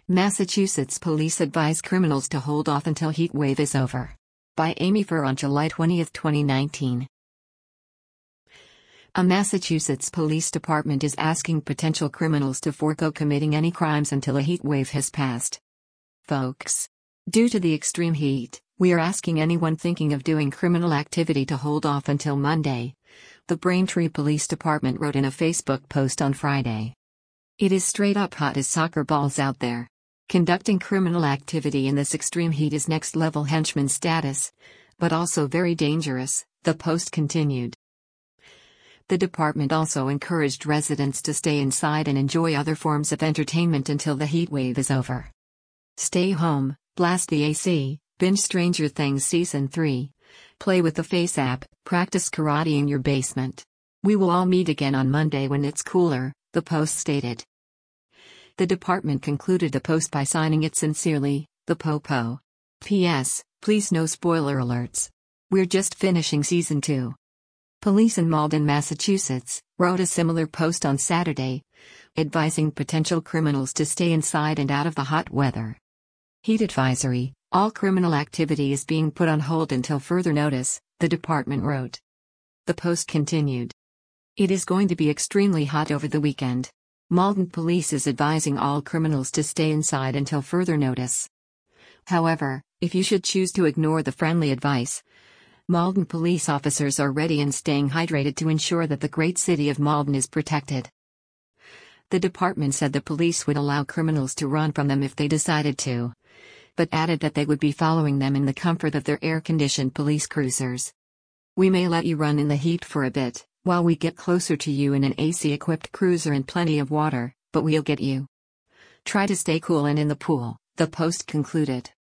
Massachusetts police advise criminals to hold off until heat wave is over. By Amy Furr on July 20, 2019. A Massachusetts police department is asking potential criminals to forego committing any crimes until a heat wave has passed. Folks, due to the extreme heat, we are asking anyone thinking of doing criminal activity to hold off until Monday, the Braintree Police Department wrote in a Facebook post on Friday. It is straight up hot as soccer balls out there. Conducting criminal activity in this extreme heat is next level henchman status, but also very dangerous, the post continued. The department also encouraged residents to stay inside and enjoy other forms of entertainment until the heat wave is over. Stay home, blast the AC, binge Stranger Things Season 3, play with the Face app, practice karate in your basement. We will all meet again on Monday when it's cooler, the post stated. The department concluded the post by signing it sincerely, the Popo. P.S. Please no spoiler alerts. We're just finishing Season 2. Police in Malden, Massachusetts, wrote a similar post on Saturday, advising potential criminals to stay inside and out of the hot weather. Heat advisory: all criminal activity is being put on hold until further notice, the department wrote. The post continued. It is going to be extremely hot over the weekend. Malden Police is advising all criminals to stay inside until further notice. However, if you should choose to ignore the friendly advice, Malden police officers are ready and staying hydrated to ensure that the great city of Malden is protected. The department said the police would allow criminals to run from them if they decided to, but added that they would be following them in the comfort of their air-conditioned police cruisers. We may let you run in the heat for a bit, while we get closer to you in an AC-equipped cruiser and plenty of water, but we'll get you. Try to stay cool and in the pool, the post concluded.